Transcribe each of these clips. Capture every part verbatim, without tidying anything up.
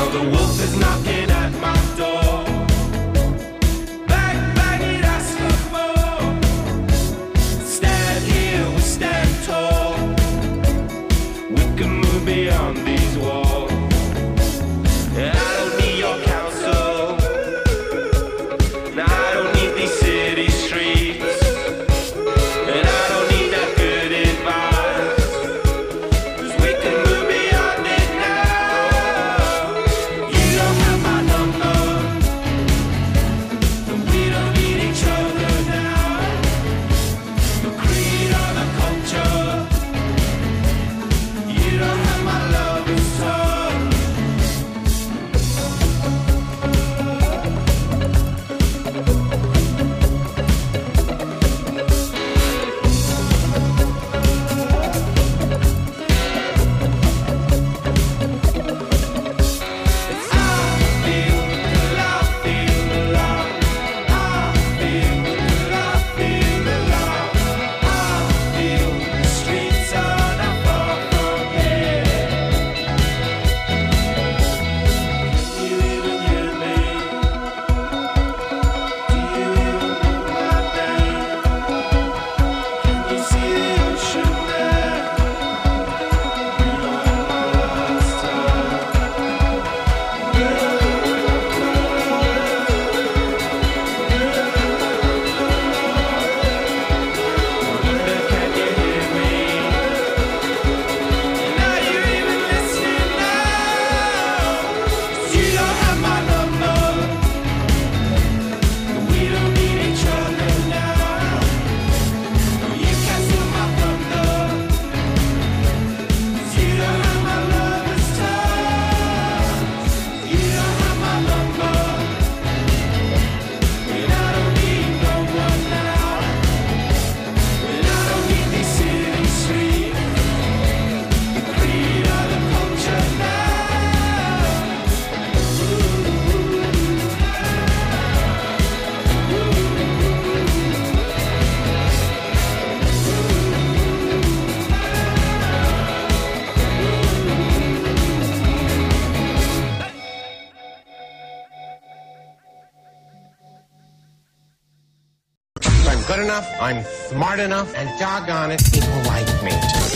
good enough, I'm smart enough, and doggone it, people like me.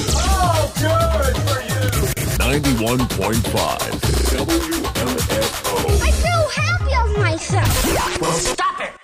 Oh, good for you! ninety-one point five W M F O. I feel happy of myself. Well, stop it!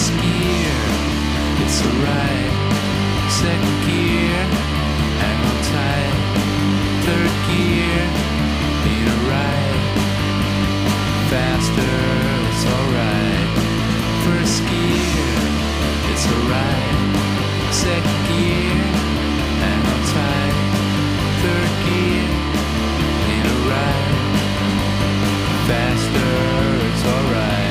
First gear, it's alright. Second gear, hang on tight. Third gear, ain't alright. Faster, it's alright. First gear, it's alright. Second gear, hang on tight. Third gear, ain't alright. Faster, it's alright.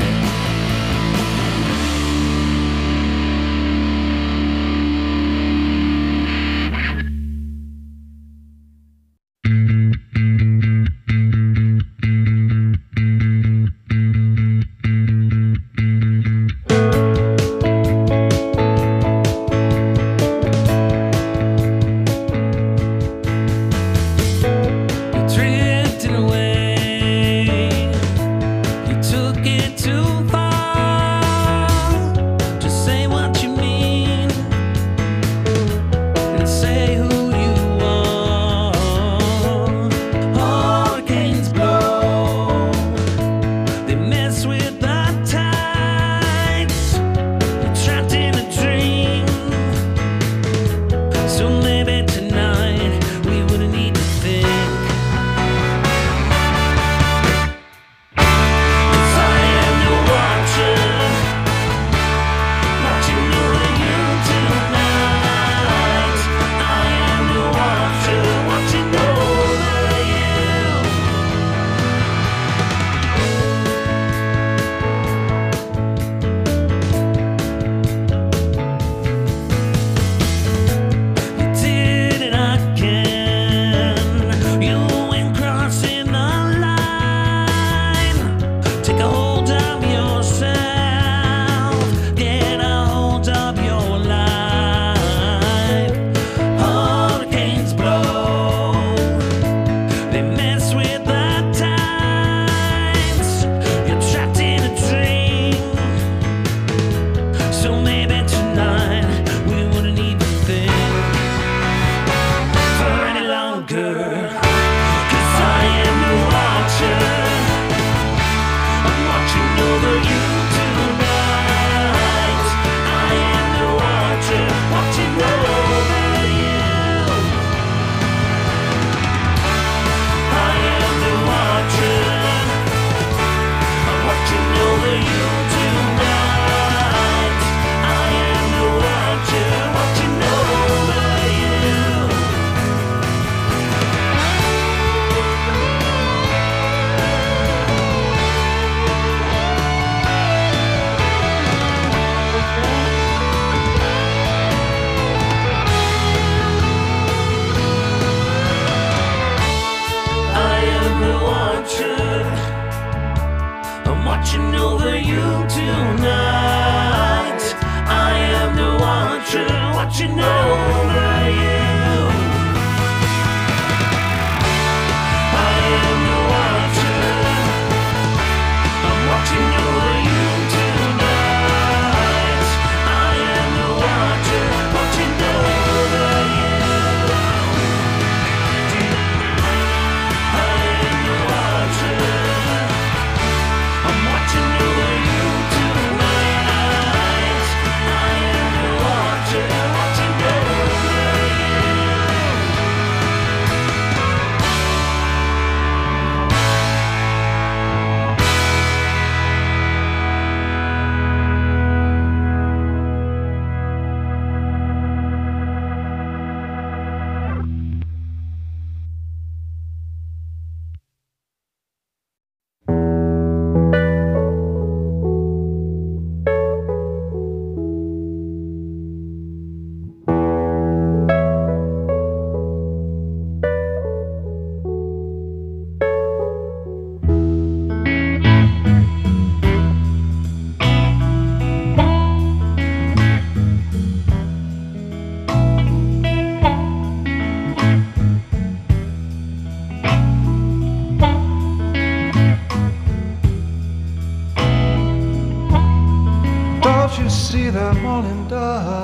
see that morning dove.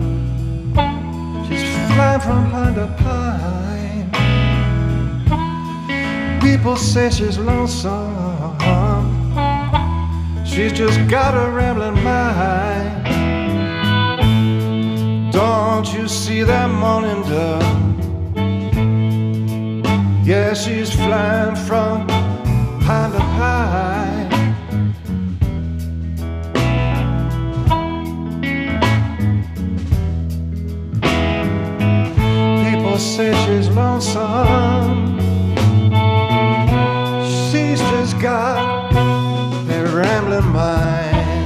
She's flying from pine to pine. People say she's lonesome. She's just got a rambling mind. you see that morning dove? Yeah, she's flying from pine to pine. People say she's lonesome. She's just got a rambling mind.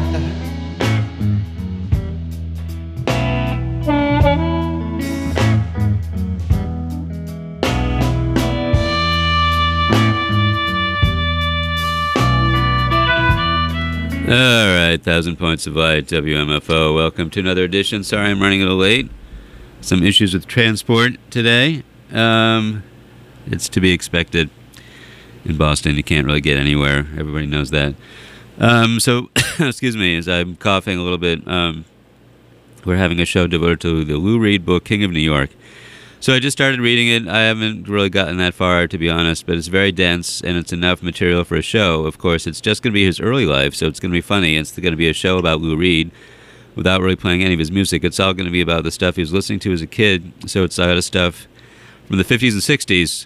All right, Thousand Points of Light, W M F O. Welcome to another edition. Sorry I'm running a little late. Some issues with transport today. Um, it's to be expected. In Boston, you can't really get anywhere. Everybody knows that. Um, so, excuse me, as I'm coughing a little bit, um, we're having a show devoted to the Lou Reed book, King of New York. So I just started reading it. I haven't really gotten that far, to be honest, but it's very dense, and it's enough material for a show. Of course, it's just going to be his early life, so it's going to be funny. It's going to be a show about Lou Reed without really playing any of his music. It's all going to be about the stuff he was listening to as a kid, so it's a lot of stuff from the fifties and sixties.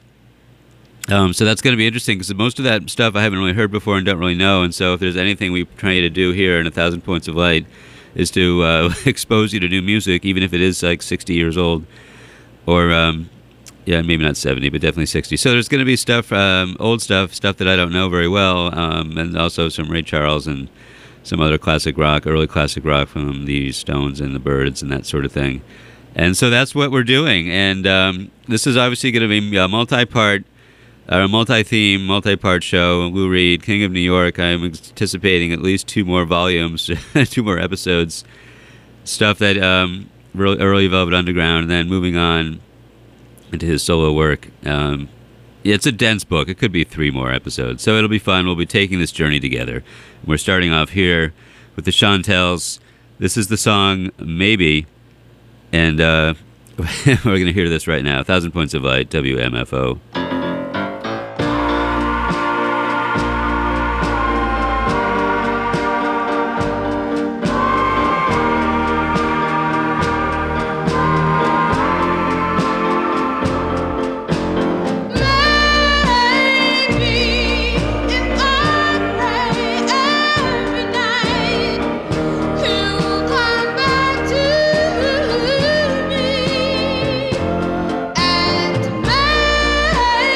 Um, so that's going to be interesting, because most of that stuff I haven't really heard before and don't really know, and so if there's anything we try to do here in A Thousand Points of Light is to uh, expose you to new music, even if it is like sixty years old. Or, um, yeah, maybe not seventy, but definitely sixty. So there's going to be stuff, um, old stuff, stuff that I don't know very well, um, and also some Ray Charles and some other classic rock, early classic rock from the Stones and the Byrds and that sort of thing. And so that's what we're doing. And um, this is obviously going to be a multi-part, or a multi-theme, multi-part show. Lou Reed, King of New York. I'm anticipating at least two more volumes, two more episodes, stuff that... Um, early Velvet Underground, and then moving on into his solo work. Um, yeah, it's a dense book. It could be three more episodes, so it'll be fun. We'll be taking this journey together. We're starting off here with the Chantels. This is the song Maybe, and uh, we're going to hear this right now. Thousand Points of Light, W M F O. And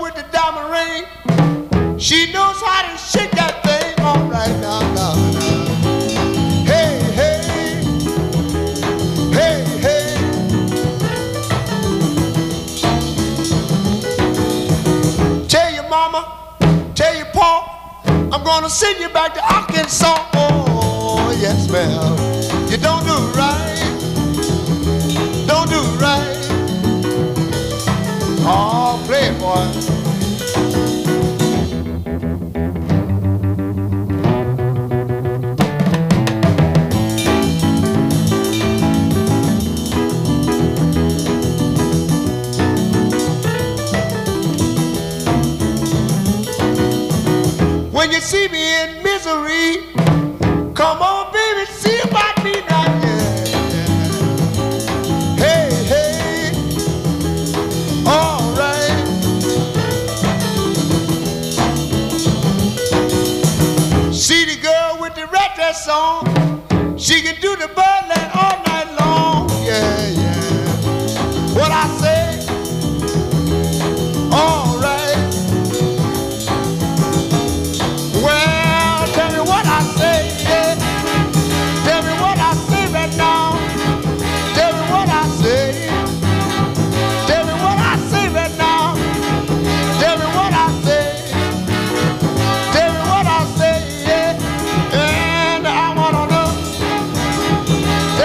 with the diamond ring, she knows how to shake that thing all right now, now, now. Hey, hey, hey, hey. Tell your mama, tell your pa, I'm gonna send you back to Arkansas. Oh, yes, ma'am. You don't do right. Don't do right. Oh, play it, boy. When you see me in misery, come on, baby, see about me now, yeah. Hey, hey, all right. See the girl with the red dress on, she can do the birdland all night long, yeah, yeah. What I say, all right. Well, tell me what I say, yeah. Tell me what I say right now. Tell me what I say. Tell me what I say right now. Tell me what I say. Tell me what I say, yeah. And I wanna know.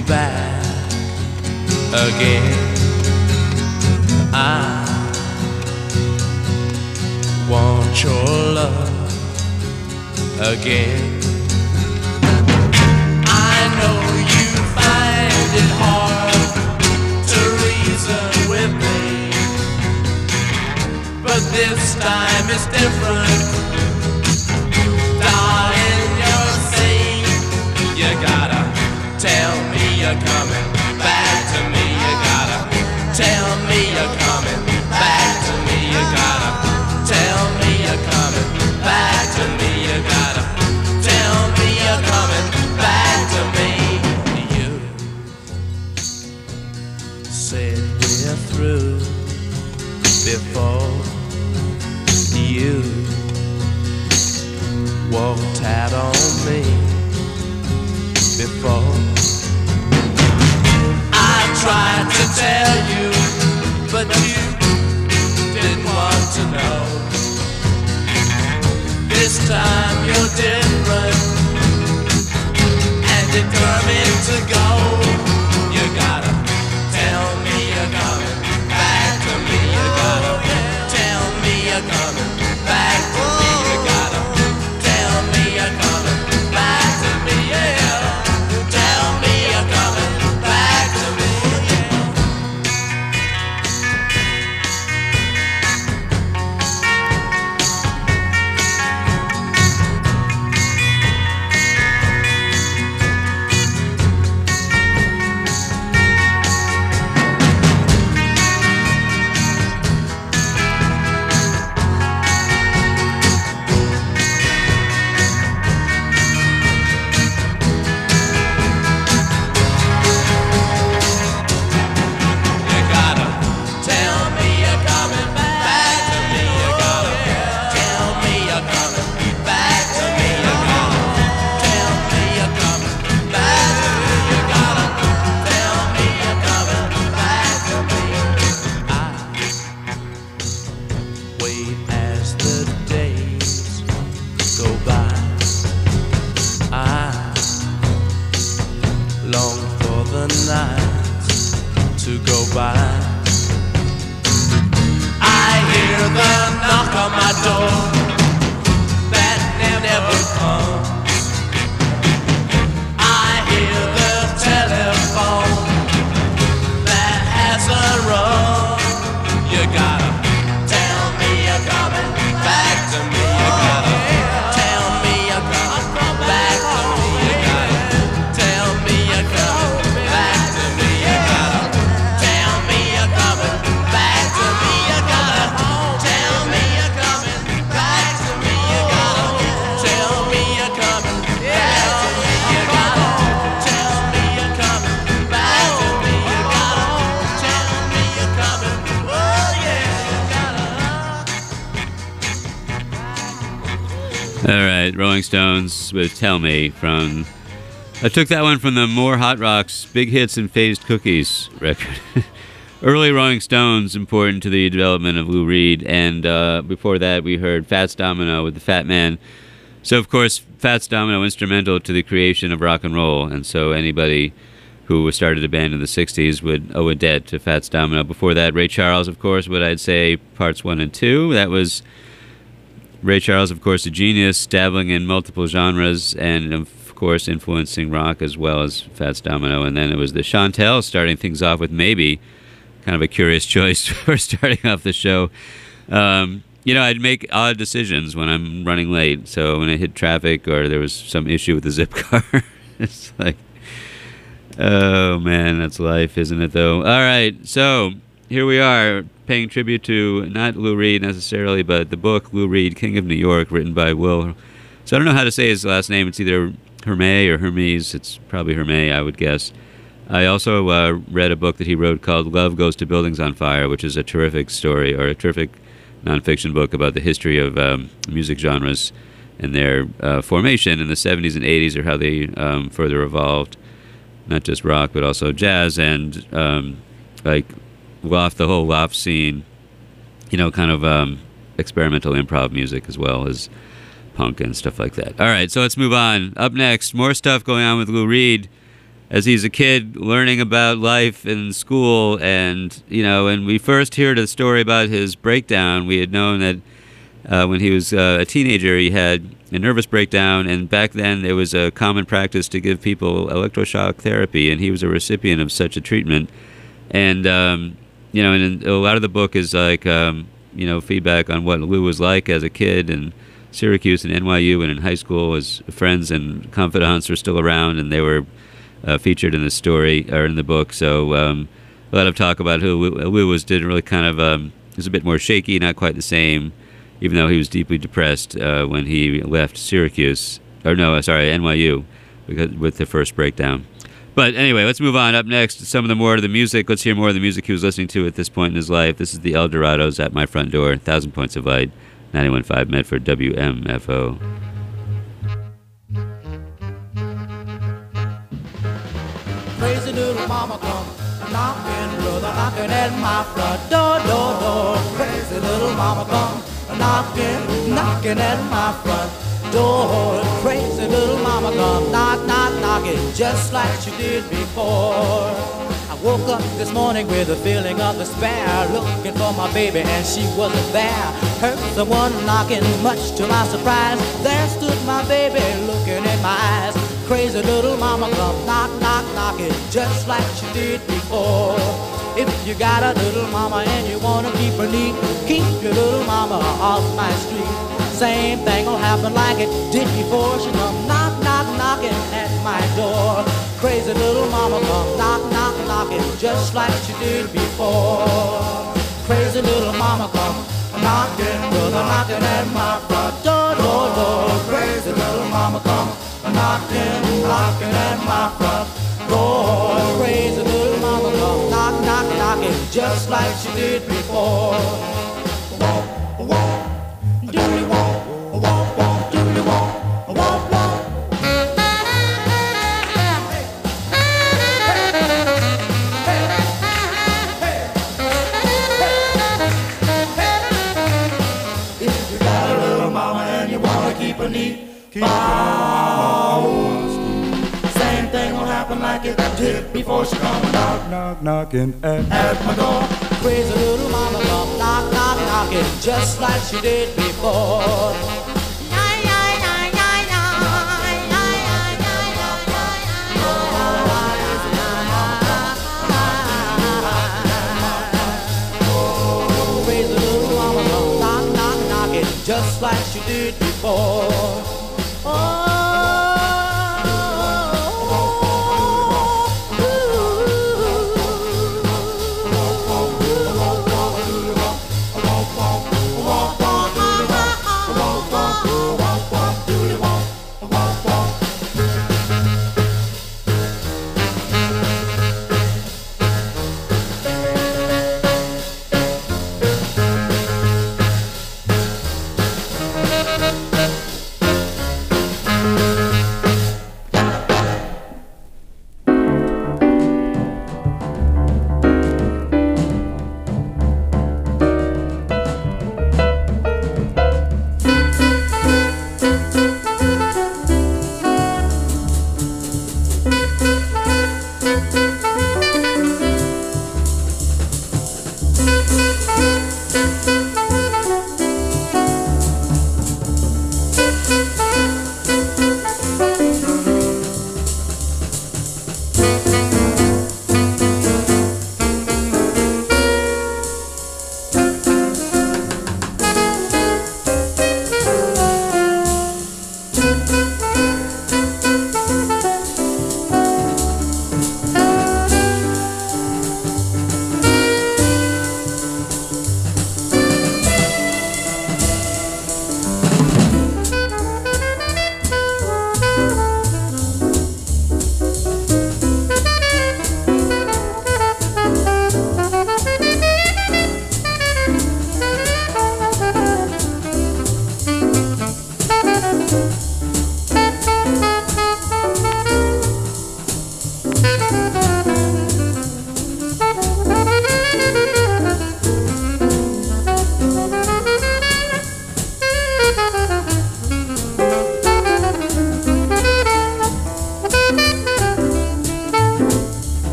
back again. I want your love again. I know you find it hard to reason with me, but this time it's different. Darling, you're saying you gotta tell me you're coming back to me. You gotta tell me you're coming back to me. You gotta tell me you're coming back to me. You gotta tell me you're coming back to me. You said we're through before you walked out on me. Before I tried to tell you, but you didn't want to know. This time you're different, and determined to go. You gotta tell me you're coming back to me. You gotta tell me you're coming back to me. You gotta tell me you're coming back to me. Yeah, tell me you're coming back to me. Rolling Stones with Tell Me from... I took that one from the More Hot Rocks Big Hits and Phased Cookies record. Early Rolling Stones, important to the development of Lou Reed, and uh, before that we heard Fats Domino with the Fat Man. So of course Fats Domino instrumental to the creation of rock and roll, and so anybody who started a band in the sixties would owe a debt to Fats Domino. Before that, Ray Charles, of course, what I'd say parts one and two. That was Ray Charles, of course, a genius, dabbling in multiple genres, and of course influencing rock as well as Fats Domino. And then it was the Chantel starting things off with Maybe, kind of a curious choice for starting off the show. Um, you know, I'd make odd decisions when I'm running late. So when I hit traffic or there was some issue with the zip car, it's like, oh man, that's life, isn't it though? All right, so here we are, paying tribute to not Lou Reed necessarily, but the book Lou Reed, King of New York, written by Will. So I don't know how to say his last name. It's either Hermé or Hermes. It's probably Hermé, I would guess. I also uh, read a book that he wrote called Love Goes to Buildings on Fire, which is a terrific story, or a terrific nonfiction book about the history of um, music genres and their uh, formation in the seventies and eighties, or how they um, further evolved, not just rock, but also jazz and um, like loft, the whole loft scene, you know, kind of um, experimental improv music as well as punk and stuff like that. All right, so let's move on. Up next, more stuff going on with Lou Reed. as he's a kid learning about life in school. And, you know, when we first heard a story about his breakdown, we had known that uh, when he was uh, a teenager, he had a nervous breakdown. And back then, there was a common practice to give people electroshock therapy. And he was a recipient of such a treatment. And, um, you know, and a lot of the book is like, um, you know, feedback on what Lou was like as a kid, and Syracuse and N Y U and in high school. His friends and confidants were still around, and they were uh, featured in the story or in the book. So um, a lot of talk about who Lou was did really kind of um, was a bit more shaky, not quite the same, even though he was deeply depressed uh, when he left Syracuse, or no, sorry, N Y U, because with the first breakdown. But anyway, let's move on. Up next, some of the more of the music. Let's hear more of the music he was listening to at this point in his life. This is the El Dorados at my front door. Thousand Points of Light, ninety-one point five Medford W M F O. Crazy little mama come knocking, brother, knocking at my front door, door, door. Crazy little mama come knocking, knocking at my front door. Crazy little mama come knock, knock, knocking just like she did before. I woke up this morning with a feeling of despair, looking for my baby and she wasn't there. Heard someone knocking, much to my surprise. There stood my baby looking in my eyes. Crazy little mama come knock, knock, knocking just like she did before. If you got a little mama and you wanna keep her neat, keep your little mama off my street. Same thing will happen like it did before. She come knock, knock, knocking at my door. Crazy little mama come knock, knock, knocking just like she did before. Crazy little mama come knocking, brother, knocking at my front door, door, door. Crazy little mama come knocking, knocking at my front door. Crazy little mama come knock, knock, knocking just like she did before. Walk, walk. Doodly walk, walk, walk, doodly walk, walk, walk. If you got a little mama and you wanna keep her neat, keep her same thing will happen like it did before she come knock, knock, knocking at, at my door. Crazy little mama come knock, knock, knocking just like she did before. Crazy little mama come knock, knock, knocking just like she did before. Oh.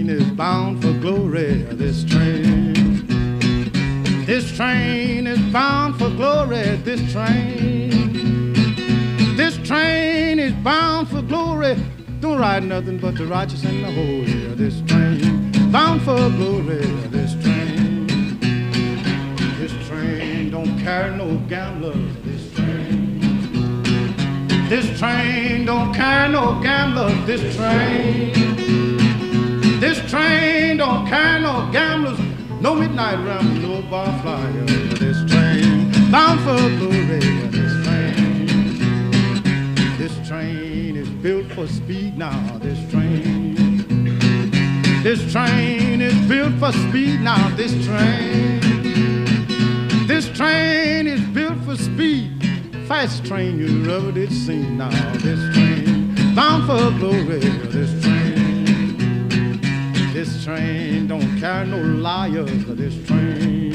train is bound for glory. This train. This train is bound for glory. This train. This train is bound for glory. Don't ride nothing but the righteous and the holy. This train bound for glory. This train. This train don't carry no gamblers. This train. This train don't carry no gamblers. This train. This train don't carry no gamblers. No midnight ramble, no bar flyer. This train bound for glory. This train. This train is built for speed now. This train. This train is built for speed now. This train. This train is built for speed. Fast train you ever did see now. This train bound for glory. This train. This train don't carry no liars. This train.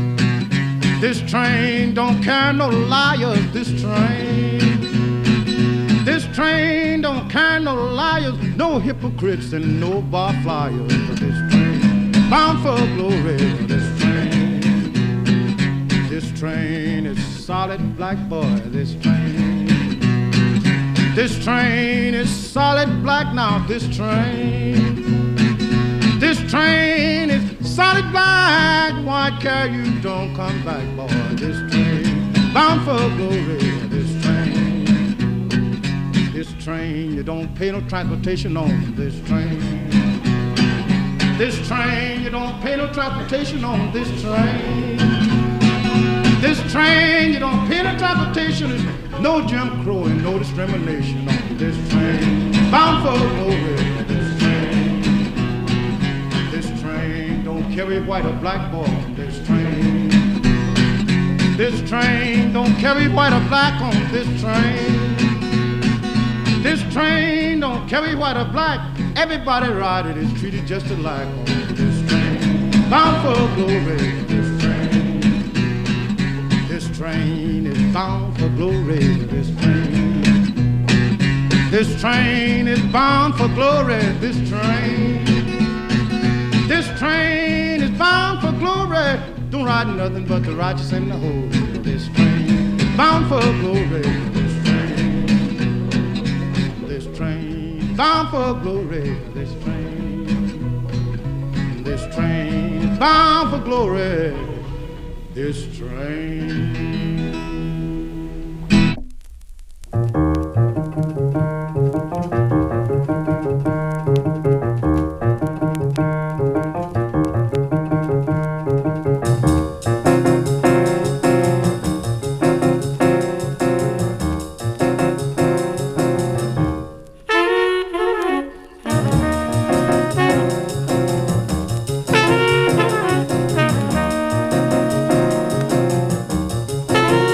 This train don't carry no liars. This train. This train don't carry no liars, no hypocrites and no bar flyers. This train bound for glory. This train. This train is solid black boy. This train. This train is solid black now. This train. This train is solid black. Why care you don't come back, boy? This train bound for glory. This train. This train you don't pay no transportation on. This train. This train you don't pay no transportation on. This train. This train you don't pay no transportation. There's no Jim Crow and no discrimination on this train. Bound for glory. This train. This train don't carry white or black boy. This train. This train don't carry white or black on this train. This train don't carry white or black. Everybody riding is treated just alike on this train. Bound for glory. This train. This train is bound for glory. This train. This train is bound for glory. This train. This train is bound for glory. Don't ride nothing but the righteous and the holy. This train bound for glory. This train. This train bound for glory. This train. This train bound for glory. This train. Thank you.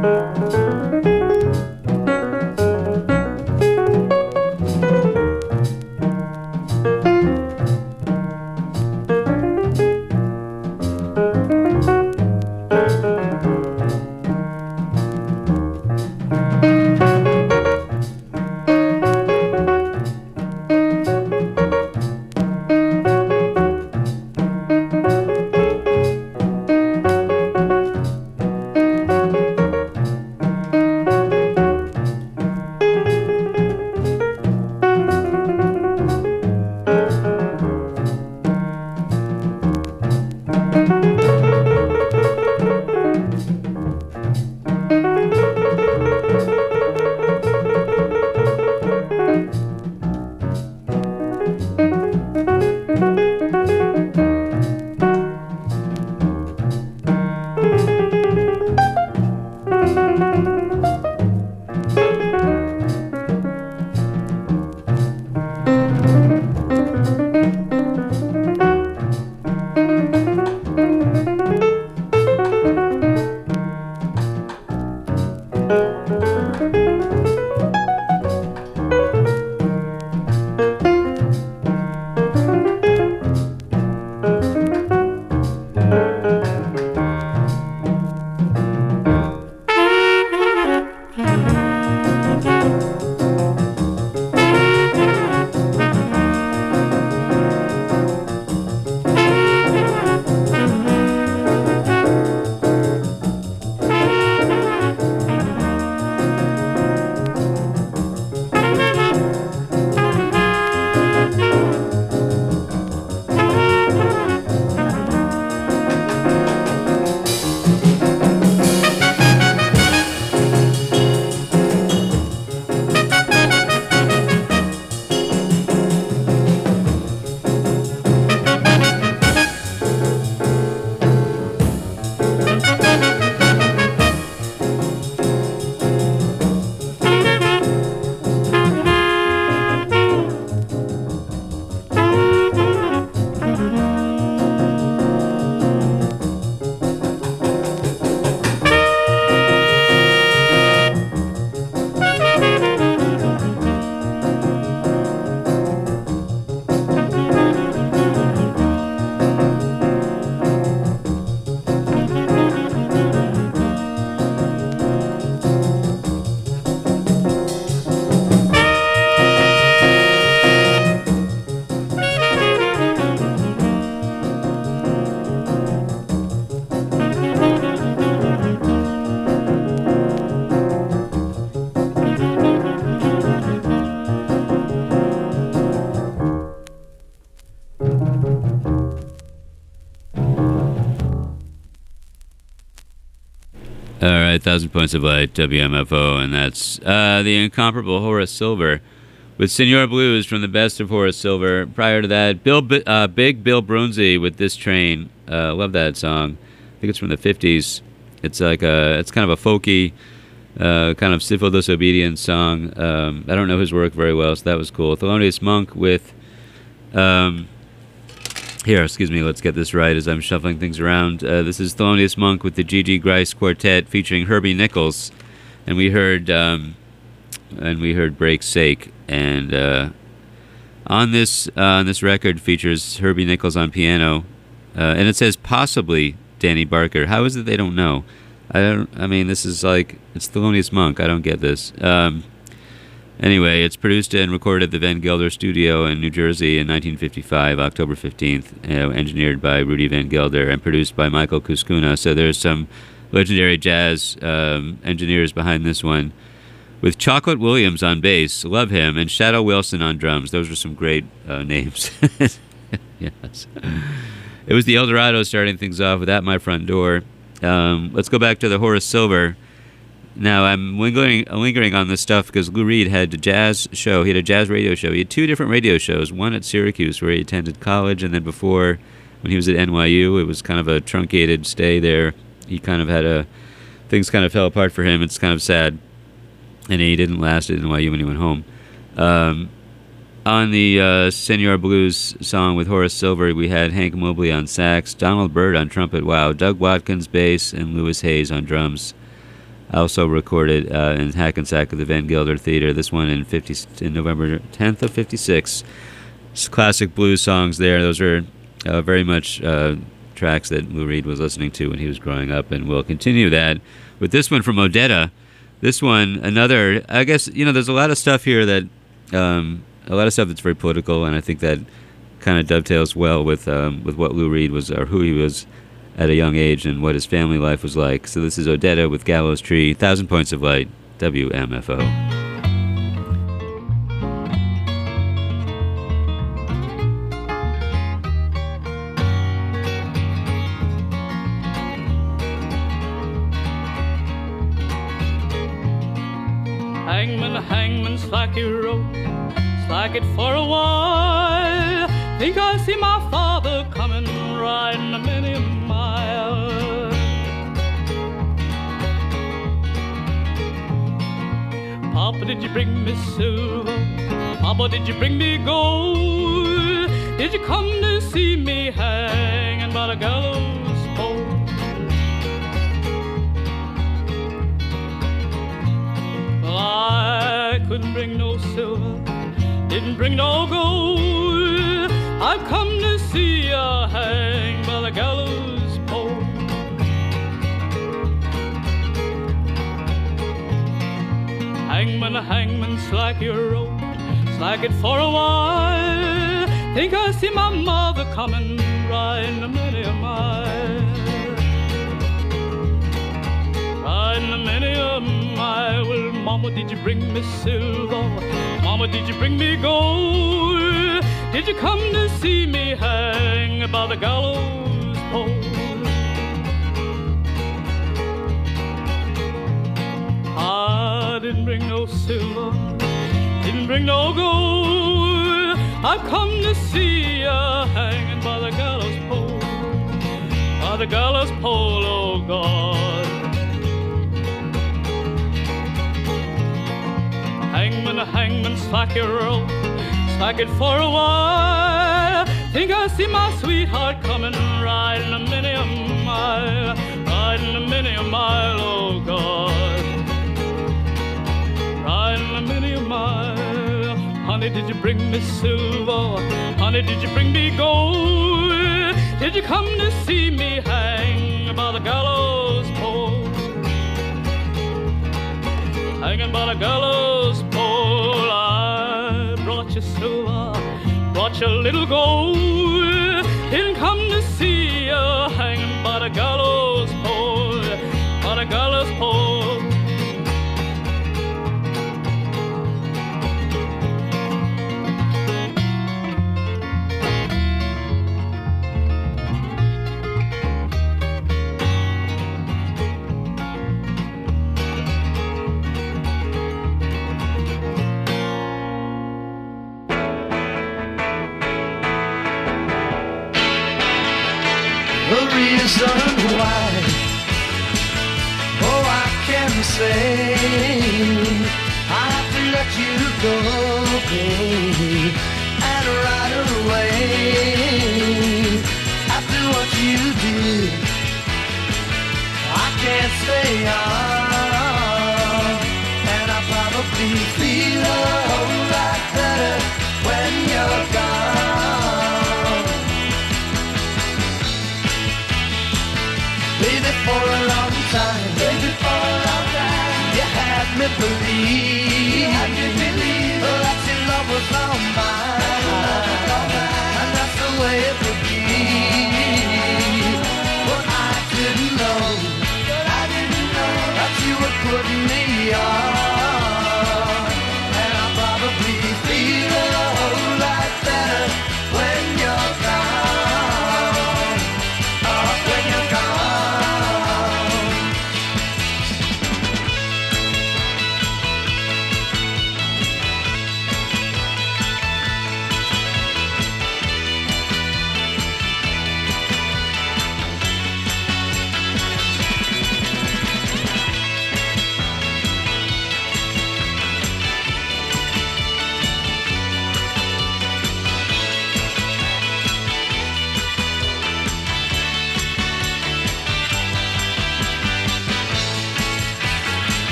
All right, Thousand Points of Light, W M F O, and that's uh, the incomparable Horace Silver with Senor Blues from the best of Horace Silver. Prior to that, Bill, uh, Big Bill Brunzi with This Train. Uh, love that song. I think it's from the fifties. It's like a, it's kind of a folky, uh, kind of civil disobedience song. Um, I don't know his work very well, so that was cool. Thelonious Monk with, um, here, excuse me, let's get this right as I'm shuffling things around. Uh, this is Thelonious Monk with the Gigi Grice Quartet featuring Herbie Nichols, and we heard, um, and we heard Break's Sake. And uh, on this, uh, on this record features Herbie Nichols on piano, uh, and it says possibly Danny Barker. How is it they don't know? I don't. I mean, this is like, it's Thelonious Monk. I don't get this. Um, anyway, it's produced and recorded at the Van Gelder Studio in New Jersey in nineteen fifty-five, October fifteenth. You know, engineered by Rudy Van Gelder and produced by Michael Kuskuna. So there's some legendary jazz um, engineers behind this one, with Chocolate Williams on bass. Love him. And Shadow Wilson on drums. Those are some great uh, names. Yes. It was the Eldorado starting things off with At My Front Door. Um, let's go back to the Horace Silver. Now, I'm lingering, lingering on this stuff because Lou Reed had a jazz show. He had a jazz radio show. He had two different radio shows, one at Syracuse where he attended college, and then before, when he was at N Y U, it was kind of a truncated stay there. He kind of had a... Things kind of fell apart for him. It's kind of sad. And he didn't last at N Y U when he went home. Um, on the uh, Senor Blues song with Horace Silver, we had Hank Mobley on sax, Donald Byrd on trumpet, wow, Doug Watkins bass, and Louis Hayes on drums. also recorded uh, in Hackensack at the Van Gelder Theater. This one in fifty in November tenth of fifty-six. It's classic blues songs there. Those are uh, very much uh, tracks that Lou Reed was listening to when he was growing up, and we'll continue that with this one from Odetta. This one, another, I guess, you know, there's a lot of stuff here that, um, a lot of stuff that's very political, and I think that kind of dovetails well with um, with what Lou Reed was, or who he was at a young age, and what his family life was like. So this is Odetta with Gallows Tree, Thousand Points of Light, W M F O. Hangman, hangman, slack your rope, slack it for a while. Think I see my father coming, riding a many mile. Papa, did you bring me silver? Papa, did you bring me gold? Did you come to see me hanging by the gallows pole? I couldn't bring no silver, didn't bring no gold. I've come to see ya hang by the gallows pole. Hangman, hangman, slack your rope, slack it for a while. Think I see my mother coming, riding a many a mile. Riding a many a mile. Well, Mama, did you bring me silver? Mama, did you bring me gold? Did you come to see me hang by the gallows pole? I didn't bring no silver, didn't bring no gold. I've come to see ya hanging by the gallows pole, by the gallows pole, oh God. Hangman, hangman, slack your rope, slack it for a while. Think I see my sweetheart coming, riding a many a mile, riding a many a mile, oh God. Riding a many a mile. Honey, did you bring me silver? Honey, did you bring me gold? Did you come to see me hang by the gallows pole? Hanging by the gallows pole. I brought you silver, brought you a little gold. Didn't come to see you hanging by the gallows pole, by the gallows pole. The reason why, oh, I can say I have to let you go, baby, and right away. After what you did, I can't stay on, and I probably feel a whole lot better when you're gone. Baby, for a long time, baby, for a long time, you had me believe, you had me believe that your love was all mine, and that's the way it would be. But I didn't know, I didn't know that you were putting me on, and I probably feel a whole lot better when you're gone, oh, when you're gone.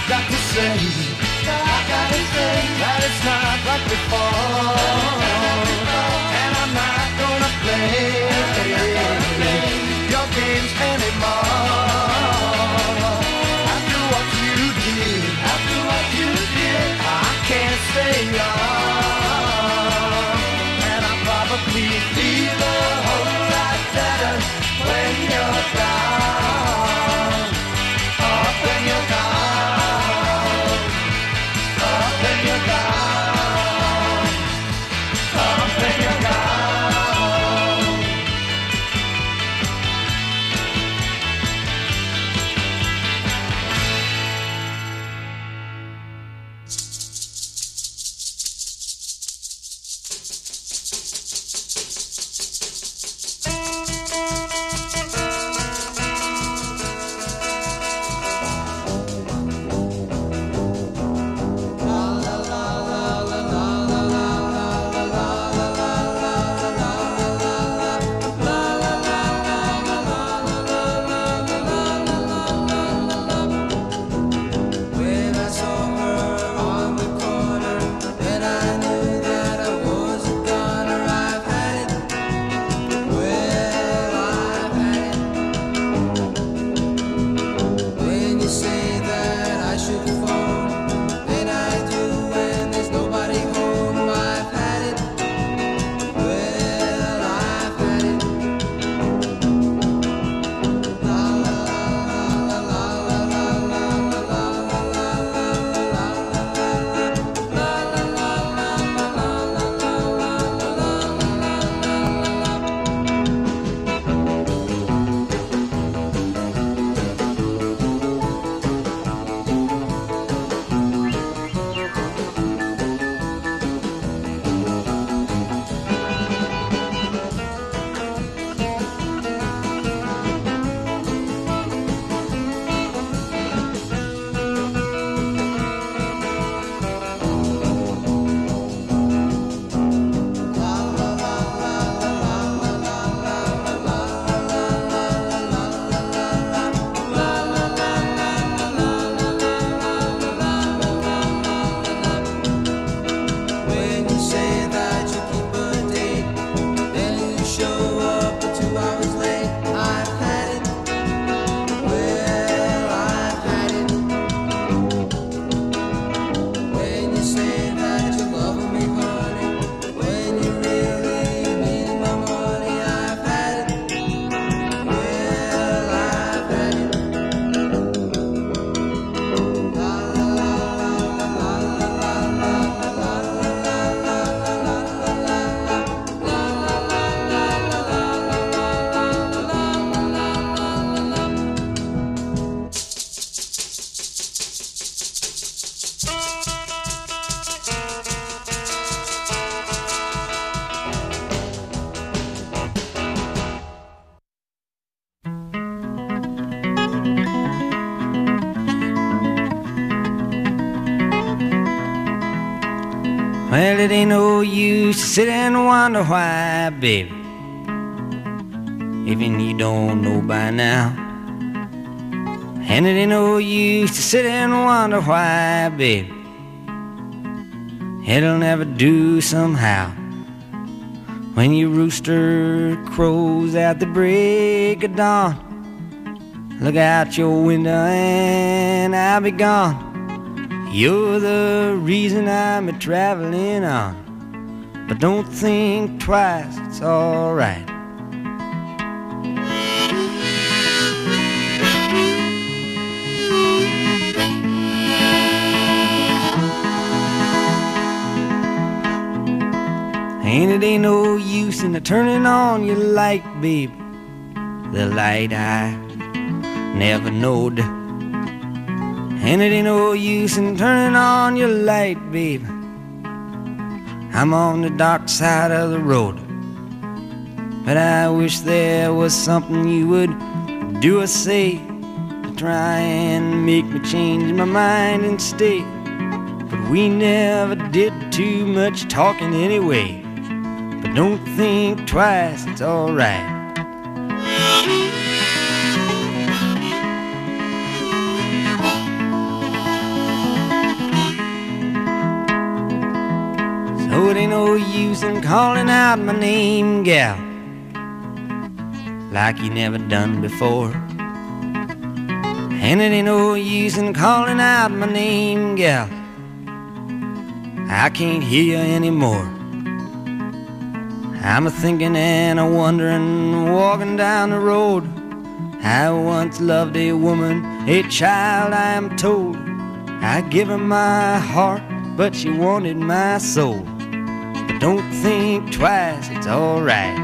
got to say, I gotta say that it's not like before. And I'm not gonna play your games anymore. After what you did, after what you did, I can't stay on. And I probably feel a whole lot better when you're gone. Oh, when you're gone. Oh, when you're gone. Oh, when you're gone. When I saw her on the corner, then I knew that I wasn't gonna. I've had it. Well, I've had it. When you say that I should phone, then I do when there's nobody home. I've had it. Well, I've had it. La la la la la la la la When you say that you keep a date, then you show up two hours late. I've had it. Well, I've had it. When you say that you love me, honey, when you really need my money, I've had it. Well, I've had it. La la la la la la la la Well, it ain't no use to sit and wonder why, baby, even you don't know by now. And it ain't no use to sit and wonder why, baby, it'll never do somehow. When your rooster crows at the break of dawn, look out your window and I'll be gone. You're the reason I'm a-traveling on, but don't think twice, it's alright. And it ain't no use in turning on your light, babe, the light I never knowed. And it ain't no use in turning on your light, babe, I'm on the dark side of the road. But I wish there was something you would do or say to try and make me change my mind and stay. But we never did too much talking anyway. But don't think twice, it's alright. no use in calling out my name, gal, like you never done before. And it ain't no use in calling out my name, gal, I can't hear you anymore. I'm a-thinking and a-wondering, walking down the road. I once loved a woman, a child I am told. I give her my heart, but she wanted my soul. But don't think twice, it's alright.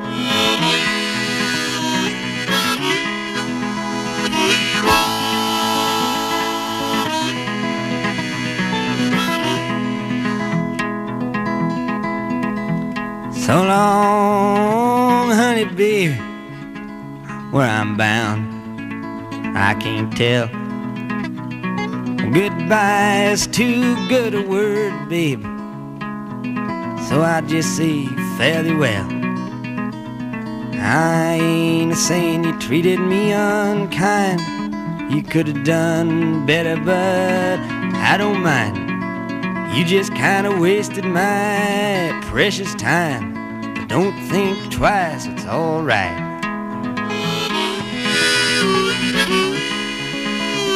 So long, honey, baby, where I'm bound, I can't tell. Goodbye is too good a word, baby, so I just say fare thee well. I ain't saying you treated me unkind, you could have done better, but I don't mind. You just kinda wasted my precious time. But don't think twice, it's alright.